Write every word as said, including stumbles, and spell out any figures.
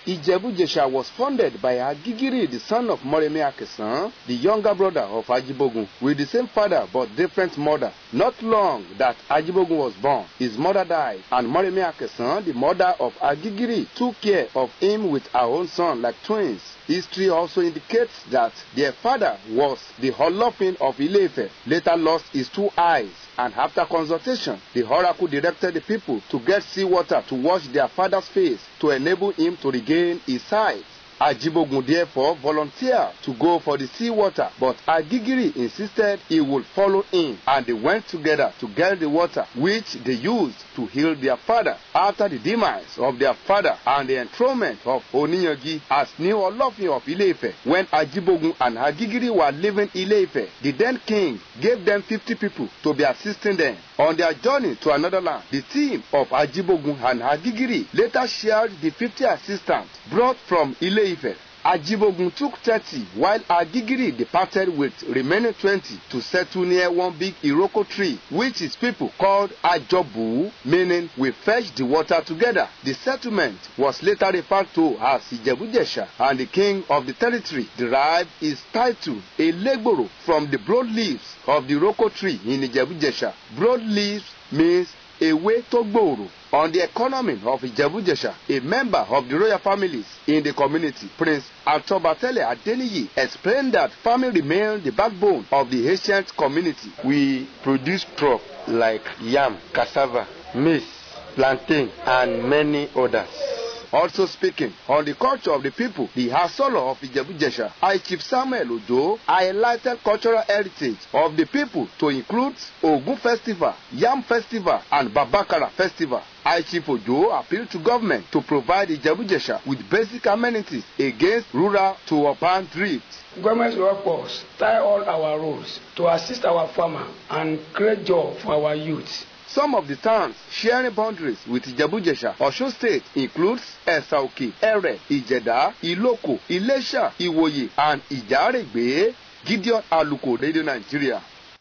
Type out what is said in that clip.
Ijebu-Jesha was founded by Agigiri, the son of Moremi Akesan, the younger brother of Ajibogun, with the same father but different mother. Not long that Ajibogun was born, his mother died, and Moremi Akesan, the mother of Agigiri, took care of him with her own son like twins. History also indicates that their father was the Olofin of Ile-Ife, later lost his two eyes, and after consultation, the oracle directed the people to get seawater to wash their father's face to enable him to regain his sight. Ajibogun therefore volunteered to go for the seawater, but Agigiri insisted he would follow him, and they went together to get the water, which they used to heal their father. After the demise of their father and the enthronement of Oniyangi as new Olofin of Ile-Ife, when Ajibogun and Agigiri were leaving Ile-Ife, the then king gave them fifty people to be assisting them on their journey to another land. The team of Ajibogun and Agigiri later shared the fifty assistants brought from Ile-Ife. Ajibogun took thirty, while Agigiri departed with remaining twenty to settle near one big Iroko tree, which his people called Ajobu, meaning we fetch the water together. The settlement was later referred to as Ijebu-Jesha, and the king of the territory derived his title, Elegboro, from the broad leaves of the Iroko tree in Ijebu-Jesha. Broad leaves means Ewe Togboro. On the economy of Ijebu-Jesha, a member of the royal families in the community, Prince Atobatele Adeniyi, explained that farming remained the backbone of the ancient community. We produce crop like yam, cassava, maize, plantain, and many others. Also speaking on the culture of the people, the Hasolo of Ijebu-Jesha, High Chief Samuel Ojo highlighted cultural heritage of the people to include Ogun Festival, Yam Festival, and Babakara Festival. High Chief Ojo appealed to government to provide Ijebu-Jesha with basic amenities against rural to urban drift. Government will help us tie all our roads to assist our farmer and create job for our youth. Some of the towns sharing boundaries with Ijebu-Jesha, Osun State, includes Esaoke, Ere, Ijeda, Iloko, Ilesha, Iwoye, and Ijaregbe. Gideon Aluko, Radio Nigeria.